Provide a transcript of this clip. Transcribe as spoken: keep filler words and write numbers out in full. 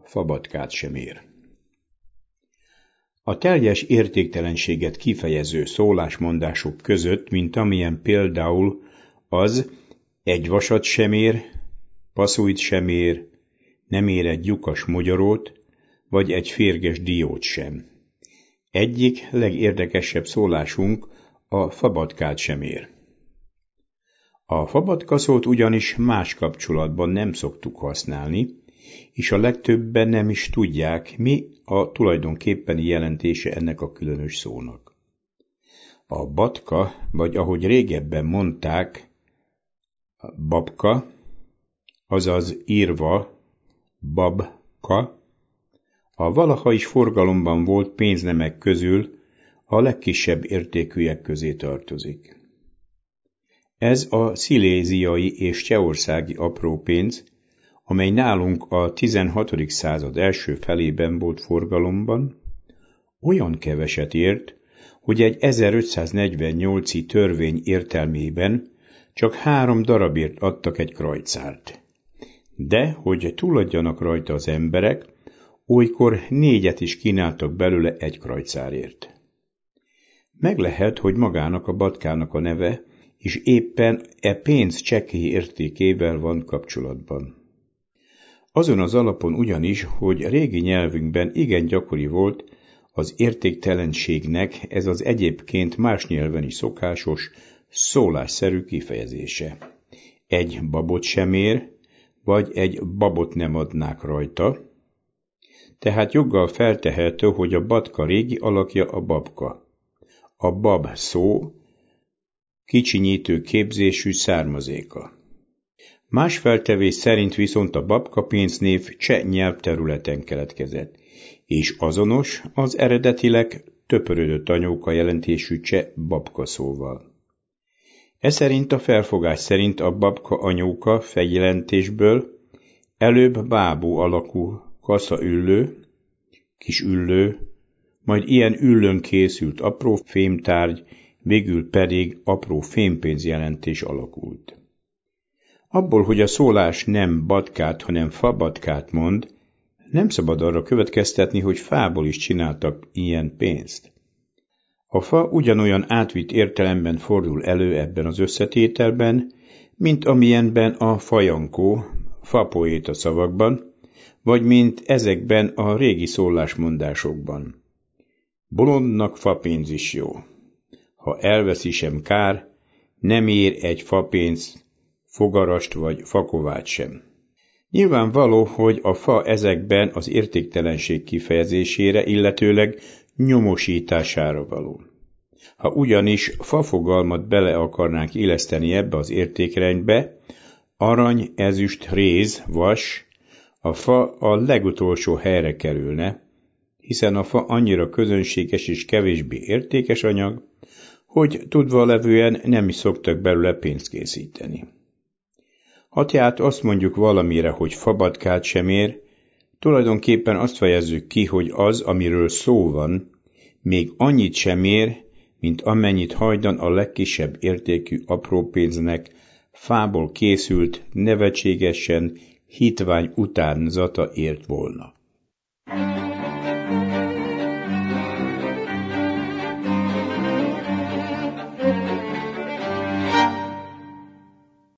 fabatkát sem ér. A teljes értéktelenséget kifejező szólásmondások között, mint amilyen például az egy vasat sem ér, passzújt sem ér, nem ér egy lyukas mogyorót, vagy egy férges diót sem. Egyik legérdekesebb szólásunk a fabatkát sem ér. A fabatka szót ugyanis más kapcsolatban nem szoktuk használni, és a legtöbben nem is tudják, mi a tulajdonképpeni jelentése ennek a különös szónak. A batka, vagy ahogy régebben mondták, babka, azaz írva babka, a valaha is forgalomban volt pénznemek közül a legkisebb értékűek közé tartozik. Ez a sziléziai és csehországi apró pénz, amely nálunk a tizenhatodik század első felében volt forgalomban, olyan keveset ért, hogy egy ezerötszáznegyvennyolci törvény értelmében csak három darabért adtak egy krajcárt. De, hogy túladjanak rajta az emberek, olykor négyet is kínáltak belőle egy krajcárért. Meg lehet, hogy magának a batkának a neve, és éppen e pénz csekély értékével van kapcsolatban. Azon az alapon ugyanis, hogy régi nyelvünkben igen gyakori volt az értéktelenségnek ez az egyébként más nyelven is szokásos, szólásszerű kifejezése. Egy babot sem ér, vagy egy babot nem adnák rajta, tehát joggal feltehető, hogy a batka régi alakja a babka. A bab szó kicsinyítő képzésű származéka. Más feltevés szerint viszont a babka pénznév cseh nyelvterületen keletkezett, és azonos az eredetileg töpörödött anyóka jelentésű cseh babka szóval. E szerint a felfogás szerint a babka anyóka fejjelentésből előbb bábú alakú kaszaüllő, kis üllő, majd ilyen üllőn készült apró fémtárgy, végül pedig apró fémpénz jelentés alakult. Abból, hogy a szólás nem batkát, hanem fabatkát mond, nem szabad arra következtetni, hogy fából is csináltak ilyen pénzt. A fa ugyanolyan átvitt értelemben fordul elő ebben az összetételben, mint amilyenben a fajankó, fapoéta szavakban, vagy mint ezekben a régi szólásmondásokban. Bolondnak fapénz is jó. Ha elveszi sem kár, nem ér egy fapénz, fogarast vagy fakovát sem. Nyilvánvaló, hogy a fa ezekben az értéktelenség kifejezésére, illetőleg nyomosítására való. Ha ugyanis fa fogalmat bele akarnánk illeszteni ebbe az értékrendbe, arany, ezüst, réz, vas, a fa a legutolsó helyre kerülne, hiszen a fa annyira közönséges és kevésbé értékes anyag, hogy tudva levően nem is szoktak belőle pénzt készíteni. Ha tehát azt mondjuk valamire, hogy fabatkát sem ér, tulajdonképpen azt fejezzük ki, hogy az, amiről szó van, még annyit sem ér, mint amennyit hajdan a legkisebb értékű apró pénznek fából készült, nevetségesen hitvány utánzata ért volna.